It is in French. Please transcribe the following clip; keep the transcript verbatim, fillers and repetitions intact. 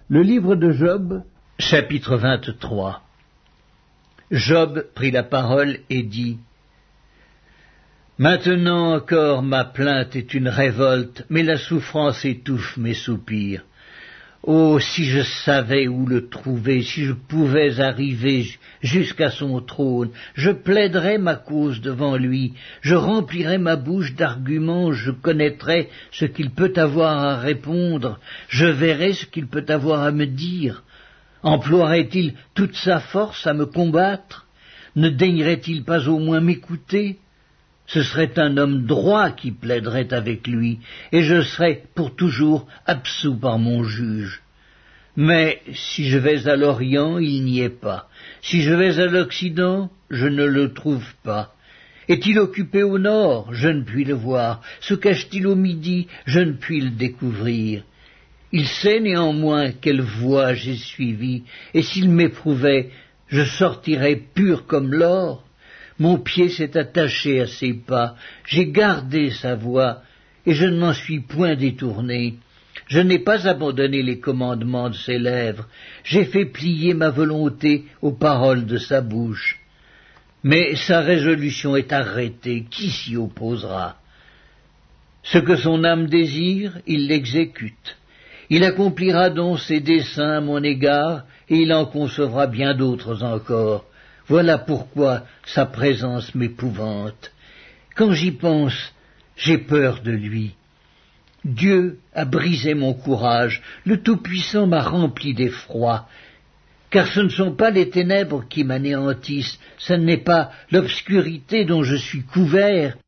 Le livre de Job, chapitre vingt-trois. Job prit la parole et dit : Maintenant encore ma plainte est une révolte, mais la souffrance étouffe mes soupirs. Oh, si je savais où le trouver, si je pouvais arriver jusqu'à son trône, je plaiderais ma cause devant lui, je remplirais ma bouche d'arguments, je connaîtrais ce qu'il peut avoir à répondre, je verrais ce qu'il peut avoir à me dire. Emploierait-il toute sa force à me combattre? Ne daignerait-il pas au moins m'écouter? Ce serait un homme droit qui plaiderait avec lui, et je serais pour toujours absous par mon juge. Mais si je vais à l'Orient, il n'y est pas. Si je vais à l'Occident, je ne le trouve pas. Est-il occupé au nord? Je ne puis le voir. Se cache-t-il au midi? Je ne puis le découvrir. Il sait néanmoins quelle voie j'ai suivie, et s'il m'éprouvait, je sortirais pur comme l'or. Mon pied s'est attaché à ses pas, j'ai gardé sa voix, et je ne m'en suis point détourné. Je n'ai pas abandonné les commandements de ses lèvres, j'ai fait plier ma volonté aux paroles de sa bouche. Mais sa résolution est arrêtée, qui s'y opposera? Ce que son âme désire, il l'exécute. Il accomplira donc ses desseins à mon égard, et il en concevra bien d'autres encore. Voilà pourquoi sa présence m'épouvante. Quand j'y pense, j'ai peur de lui. Dieu a brisé mon courage, le Tout-Puissant m'a rempli d'effroi. Car ce ne sont pas les ténèbres qui m'anéantissent, ce n'est pas l'obscurité dont je suis couvert,